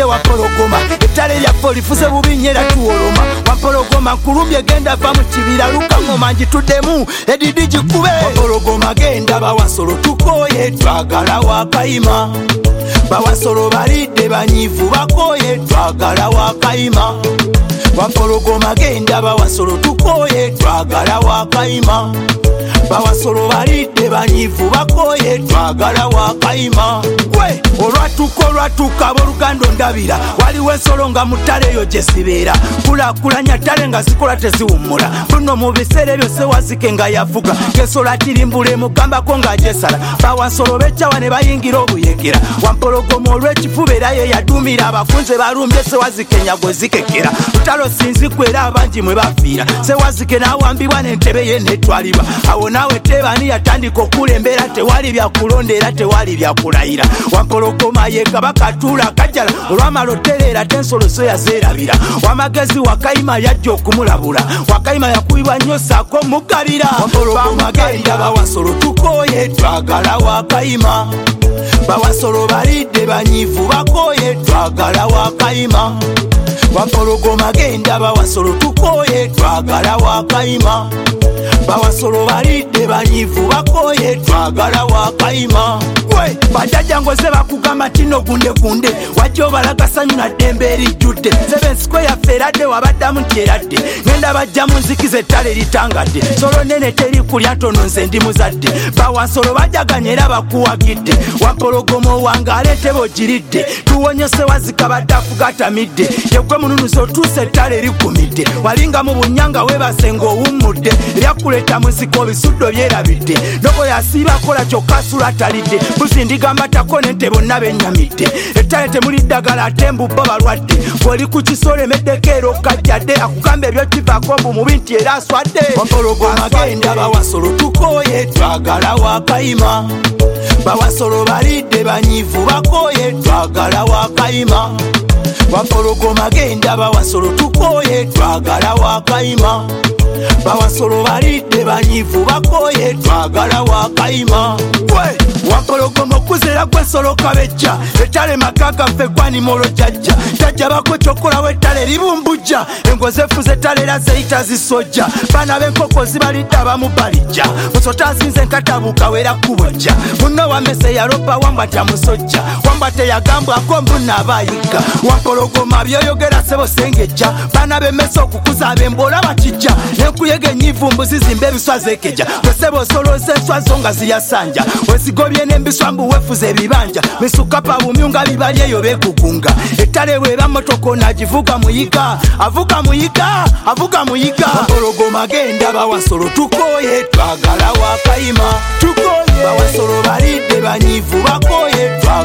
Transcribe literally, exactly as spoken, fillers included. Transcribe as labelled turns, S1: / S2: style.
S1: tukulumye Wampologoma ettale lyaffe lifuze bubi nnyo era tuwoloma Wampologoma nkulumbye genda va mu kibira luka ngoma ngituddemu edidi gikube Wampologoma genda Bawasolo tukoye twagala Wakayima Bawasolo balidde banyiivu bakoye twagala Wakayima Wampologoma genda Bawasolo tukoye twagala Wakayima Bawasolo balidde banyiivu bakoye twagala Wakayima we olwatuka olwatuka ab'oluganda ndabira waliwo ensolo nga mu ttale eyo gye zibeera kulaakulanya ttale nga zikola teziwummula buno mu biseera ebyo Sewazike nga yavuga ng'ensolo atirimbula emugambako ng'agyesala Bawasolo b'ekyawa ne bayingira obuyekera Wampologoma olw'ekifuba era ye yaduumira abafunze balumbye Sewazike nyagwe zikekera lutalo sinzikwa era abangi mwe bafiira Sewazike n'awambibwa n'entebe ye n'etwalibwa awo naawe Tebani yatandika okulembera tewali byakulonda era tewali byakulayira Wampologoma ye kabaka atuula akajjala olwamala otereera tensolo so yazeerabira wamagezi Wakayima yajja okumulabula Wakayima yakubibwa nnyo saako mugabira Wampologoma genda Bawasolo tukoye twagala Wakayima Bawasolo balidde banyiivu bakoye twagala Wakayima Wampologoma genda Bawasolo tukoye twagala Wakayima Bawasolo balidde banyiivu bakoye twagala Wakayima we bajjajja ngoze bakugamba tino gunde gunde wajja obalaga sanyu na ddembe erijjudde Seven Square yaffe eradde wabaddamu nti eradde ngenda bajja mu nzikiza ettale litangadde solo nene teri kulya ntono nze ndi muzadde Bawasolo bajjaganya era bakuwagidde Wampologoma owange aleeteba ogiridde tuwonye Sewazike badde afugatamidde yegwe mununuzi otuuse ettale likumidde walinga mu bunyanga weebase ng'owummudde lyakuleta muziko bisuddo byerabidde ndogo yasiibakola kyokka asula atalidde buzindigamba tako nente bonna bennyamidde ettale temuli ddagala ate mbubba balwadde bw'oli ku kisolo emeddeko era okajjadde akugamba ebyo kivaako mbumubi nti era aswadde Wampologoma genda Bawasolo tukoye twagala Wakayima Bawasolo balidde banyiivu bakoye twagala Wakayima Wampologoma genda Bawasolo tukoye twagala Wakayima Bawasolo balidde banyiivu bakoye twagala Wakayima we Wampologoma okuzera gw'ensolo kabejja ettale maka gaffe gwanimolo jjajja jjajja bako kyokolawo ettale libumbujja engozi efuze ettale era zeyita zisojja baana b'enkoko zibalidde abamu balijja musota azinze enkatabuuka wera kubojja munno wamese yalopa wambwa tamusojja wambwa teyagambwako mbunna abaayigga Wampologoma byoyogera sebo sengejja baana b'emmese okukuza ab'embola bakijja nenkuyega ennyivu mbuzi zimba ebiswa zeekejja weseba osolooza enswa zo nga ziyasanja wezigobye n'embiswa mbu wefuza ebibanja misukapa bumyu nga bibali eyo beegugunga ettale bw'eba motoka onaagivuga muyiga avuga muyiga avuga muyiga Wampologoma genda Bawasolo tukoye twagala Wakayima tukoye Bawasolo balidde banyiivu bakoye twagala